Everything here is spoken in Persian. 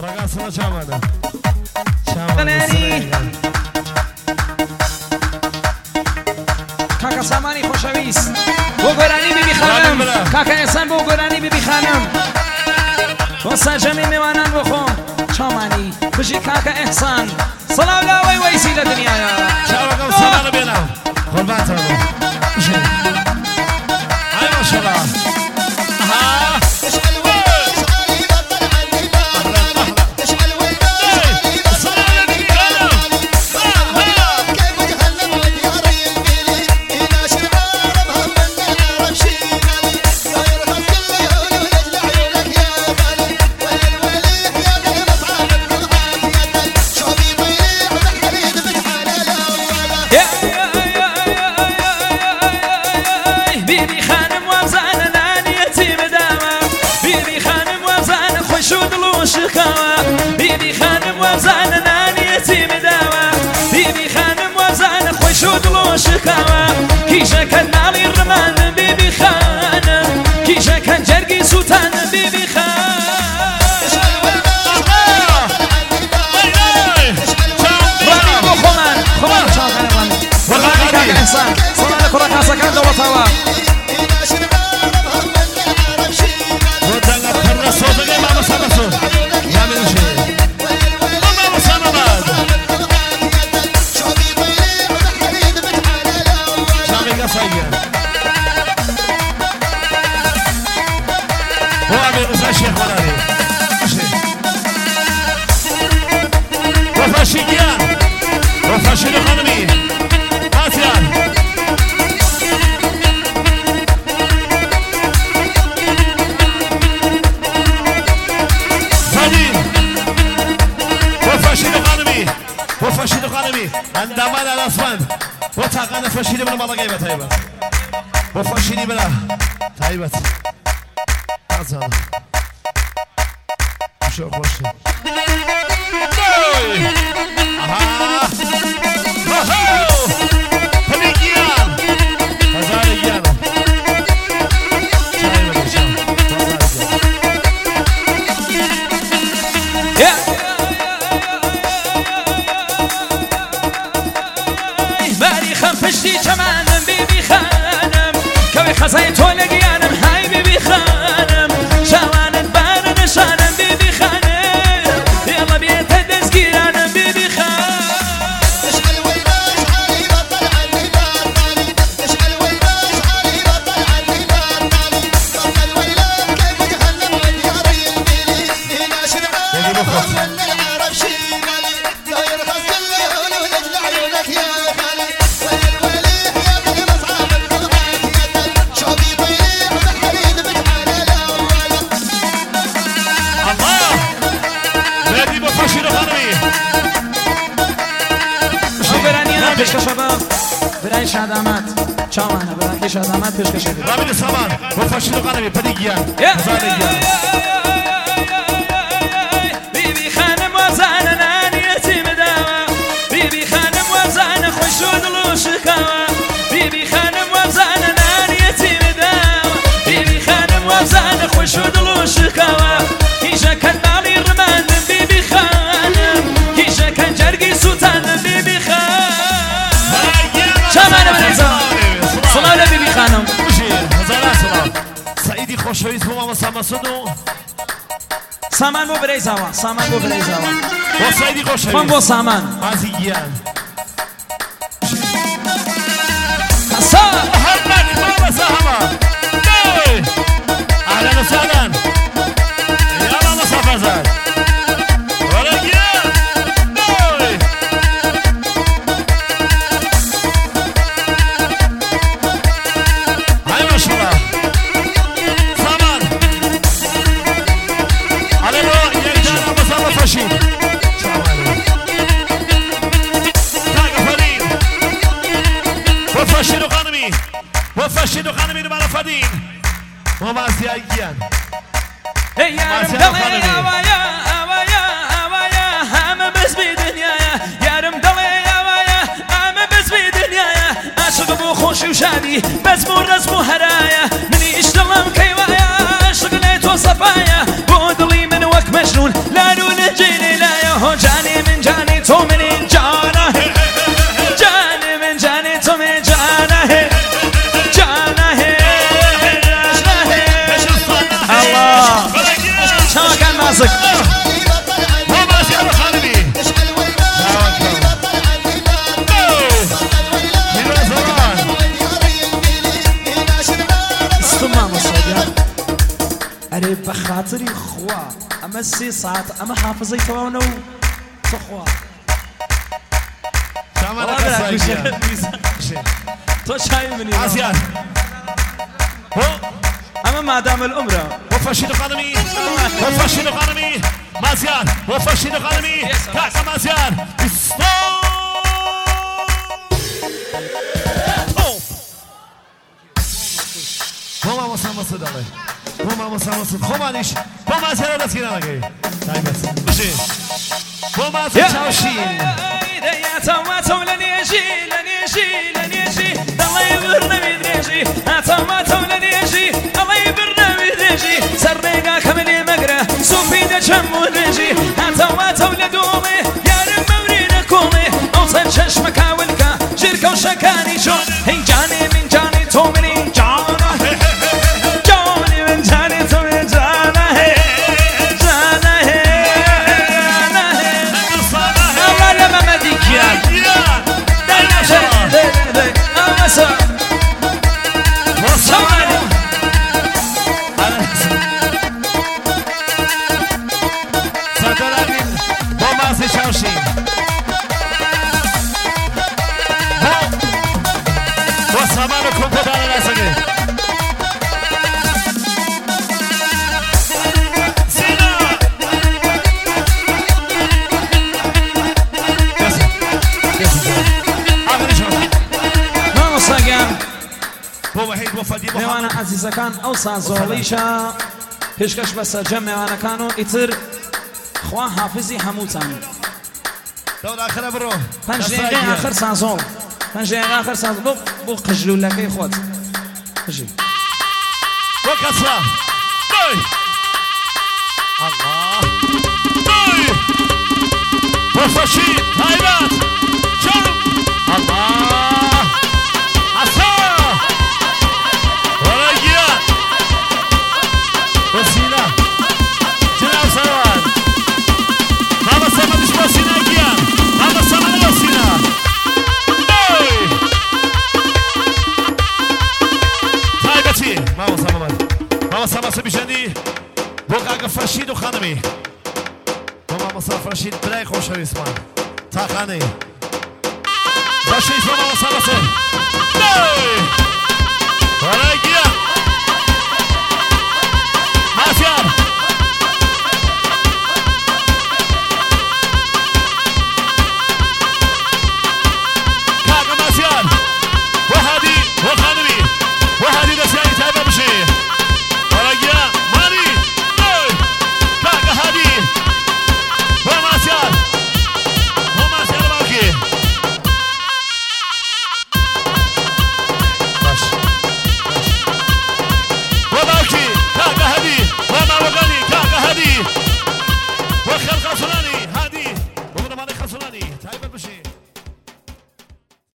رقصنا چامانه چامانه کاکا سامانی خوشویست بو گرانی بی بی خانم کاکا احسان بو گرانی بی بی خانم بو سجمی میوانان بخون چامانی بجی کاکا احسان صلاة لاوی ویسی لدنیا یا چاوکم سلام بینم قربان تو بجی های ماشالله بيبي خانم وابزان نانيتي مداوى بيبي خانم وابزان خوشود لو شكاوى كيشا كان نالي الرمان بيبي خانم كيشا كان جرقي سلطان بيبي خانم راني بو خمان شاطر راني وراني كاك احسان صلاة كرة كان دولة طوا وفاشيلو خانمي آسيان فادين وفاشيلو خانمي عندما على الأسفل وتاقنا فاشيلي بلا مالا قيمة طيبة وفاشيلي بلا طيبة أزال شو خوشي پشتی چمنم بیبی خانم کوی خزای تو لگیانم های بیبی خانم شوانت بار نشانم بیبی خانم یلا بیت دزگیرانم بیبی خانم اشعل ویلاش علی بطل علی بطل اشعل ویلاش علی بطل علی بطل بطل ویلاش كيف جهنم عدياري البيلي هنا شرعان من العرب شيغالي لا يرخص الليل ونجل عيونك يا خالي پیشکش شباب برای شادامت چامانه برای شادامت پیشکش شدید رامین سامان و فاشیلو قنبی پدیگیان بیبی خانم وزان نانیتی مداوى بیبی خانم وزان خوشود لو شکاوى بیبی خانم وزان نانیتی مداوى بیبی خانم وزان خوشود لو شکاوى کیشا کن نالی رمان بیبی خانم کیشا کن جرگی سلطان بیبی خانم شامانه صلاة لبيبي خانم هزاران سلام سعيدي خوشويز بو ماما سامسودو سامان بو برای زاوا سامان بو برای زاوا و سعيدي خوشويز من بو سامان عزيزيان حسان محمد ماما ساهما اهلا وسهلا يلا مصطفى زاد وفاشيلو خانمي نبالا فادين وما سيايكيان هي يارم دلي يا وايا هم بس بدنيا يارم دلي يا وايا هم بس بدنيا عاشق بو خوش وشادي بس مو رسم هرايا مني اشتغلم كيوايا عاشق ليت وصفايا بو دلي من وك مجنون لا نولج أما 3 ساعات أما حافظي تواونو تخوا شامانك السايقيان تو شاي مني عزيان أما ما دام الأمرة وفاشين قانمي وفاشين قانمي مازيان وفاشين قانمي كاكا مازيان بابا مسامة صدقه بابا مسامة صدقه خمانيش بابا زيادة سينا لقي طيب بس بابا تشاوشين يا تواتو لن يجي لن يجي لن يجي الله يبرنا بيدريجي تواتو لن يجي الله يبرنا بيدريجي سرقا كملي مقرة سوفي دجم ونجي تواتو لدومي يا رب مورينا كومي اوصل شش مكاولكا شركة وشكاني شو هي جاني من جاني تومني جانا جاني من جاني تومني جانا جانا الله لما مديك يا میوان عزیزەکان ئەو سازۆڵیشە پێشکەش بە سەرجەم میوانەکان و ئیتر خوا حافزی هەمووتان پەنج دقیقەی ئاخر سازۆڵ پەنج دقیقەی ئاخر سازۆڵ بۆ قژلوولەکەی خۆت قژی بۆ کەسرا دوی الله دوی بۆ فەشی تایبەت چەم الله حەسە وسيلة جناب سروان ماما سمدش وسيلة اجيان ماما سمد وسيلة طيبتي ماما سمد سبيشاني بوقع فرشيد وخانمي ماما صار فرشيد بلاي خوش اسمان تا خاني فرشيد ماما سمد ولا